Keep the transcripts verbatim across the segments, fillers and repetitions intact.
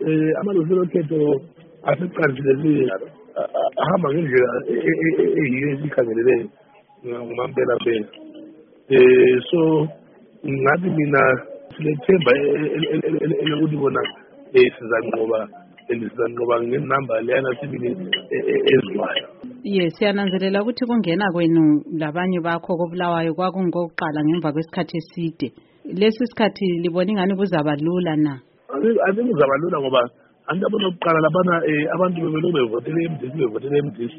eh amalungelo okhetho aseqalisile ahamba ngendlela eyiyo esikhangelele ngumampela phela. Eh so ngathi mina silethemba elokuthi bona sizanqoba sizanqoba ngenamba leyana sibili ezwayo. Yes, siyananzelela ukuthi kungena kwenu labanye bakho kobulawayo kwakungokuqala ngemva kwesikhathi eside. Lesi sikhathi libona ingani kuzaba lula na? Ake kuzaba lula ngoba anti abantu bokuqala labana abantu bebelokhu bevotele M D C bevotele M D C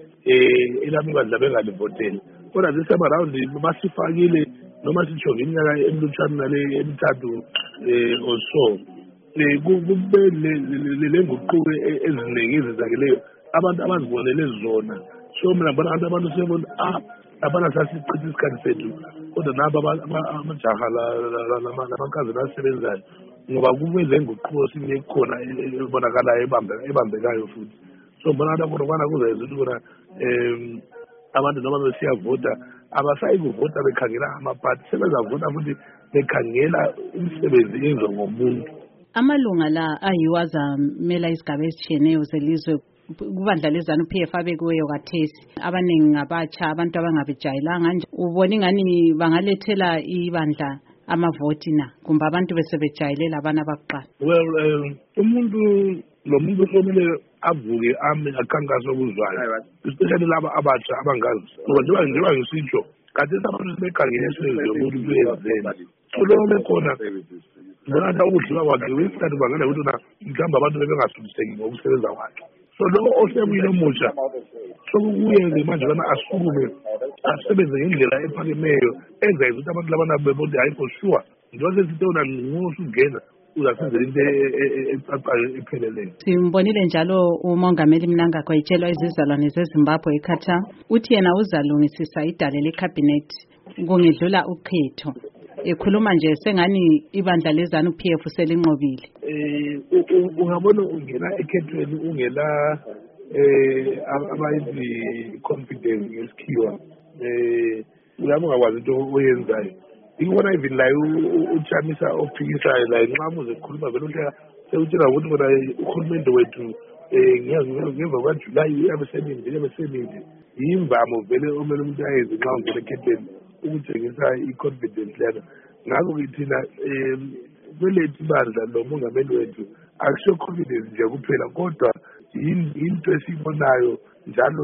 eh elami badla bengalivoteli. Kodwa this time around basifakile noma sitsho iminyaka emlutshwana nale emithathu eh also eh kube lenguquko eziningi ezizakeleyo abantu abazibonele zona. So mina ngibona abantu abantu sebona ah abana sasichitha isikhathi sethu kodwa nabo amajaha lamankazi lasebenzayo ngoba kube lenguquko sinye khona ebonakalayo ebambekayo futhi. So ngibona abantu bona kuzayenza ukuthi bona em abantu noma besiyavota abasayi kuvota bekhangela amaphathi sebezavota futhi bekhangela imisebenzi yenziwa ngomuntu. Amalunga la ayiwazamela isigaba esitshiyeneyo zelizwe kubandla lezanu P F abekuweyo kathesi abaningi ngabatsha abantu abangabejayelanga nje ubona ingani bangalethela ibandla amavoti na kumbe abantu besebejayelela abana bakuqala. Well um, umuntu lo muntu somele avuke ame akhankaso okuzwayo especially laba abatsha abangazi ngoba njengoba njengoba ngisitsho kade abantu sebekhangele isizo yomuntu uyenzela kulona khona bona nta ukudliwa kwakhe wesikhathi bangana ukuthi na mhlawumbe abantu bebengasubiseki ngokusebenza kwakhe. So lo osebuyile omusha sokuyenze manje lana asukume asebenze ngendlela ephakemeyo enza ukuthi abantu labana bebonke hayi for sure njengoba sesitona ngosungena uzasenzela into ecacayo epheleleyo. Simbonile njalo umongameli Mnangagwa itshelwa izizalwane zeZimbabwe eKhathanga uthi yena uzalungisisa idale lecabinet kungedlula ukhetho. Ekhuluma nje sengani ibandla lezanu P F selinqobile. Eh ungabona ungena ekhethweni ungela eh abayizi confidence ngesikhiwa eh uyabo ngakwazi into oyenzayo. Ikubona even la uchamisa ophikisayo la inqamu zekhuluma vele uhleka sewutshela ukuthi bona uhulumende wethu eh ngemva kwaJuly uyabesebenzi uyabesebenzi imvamo vele omele umuntu ayenze nxa ungena ekhethweni ukutshengisa i-confidence lena. Ngakho ngithina um kwelethu ibandla lo mongameli wethu akusho confidence nje kuphela kodwa into esiyibonayo njalo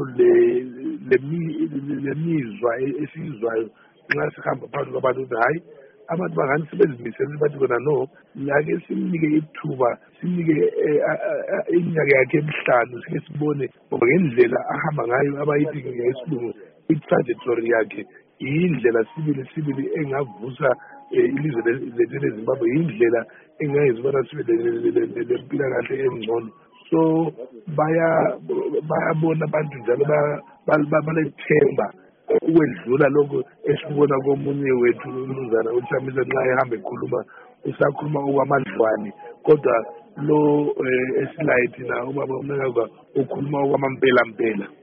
le mizwa esiyizwayo nxa sihamba phakathi kwabantu ukuthi hhayi abantu bangani sebezimisele bathi bona no lake simnike ithuba simnike iminyaka yakhe emihlanu sike sibone ngoba ngendlela ahamba ngayo abayithi ngesilungu i-trajectory yakhe indlela sibili sibili engavusa ilizwe lethu leZimbabwe indlela engayenza ubona sibe lempilakahle engcono. So baya bayabona abantu njalo balethemba ukwedlula lokho esibona komunye wethu umnumzana uChamisa nxa ehamba ekhuluma usakhuluma okwamadlwane kodwa lo esilayithi na ubaba uMnangagwa ukhuluma okwamampela mpela.